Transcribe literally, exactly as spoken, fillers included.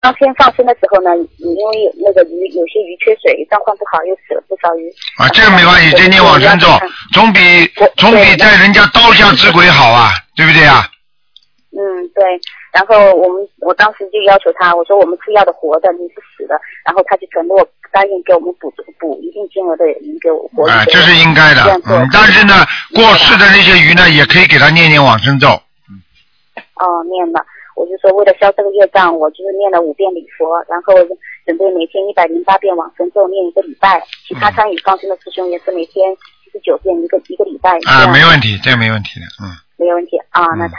当天放生的时候呢，因为有那个鱼有些鱼缺水，状况不好，又死了不少鱼。 啊，这个没关系，这念往生咒，总比总比在人家刀下之鬼好啊，对不对啊？ 嗯，对。然后我们我当时就要求他，我说我们吃要的活的，你是死的，然后他就承诺答应给我们补补一定金额的鱼给我活鱼。 啊，这是应该的。嗯，但是呢，过世的那些鱼呢，也可以给他念念往生咒。 嗯。哦，念了。我就说为了消这个业障，我就是念了五遍礼佛，然后准备每天一百零八遍往生咒念一个礼拜。其他参与放生的师兄也是每天七十九遍一个一个礼拜。 啊，没问题，这个没问题的，嗯。 没有问题啊，那太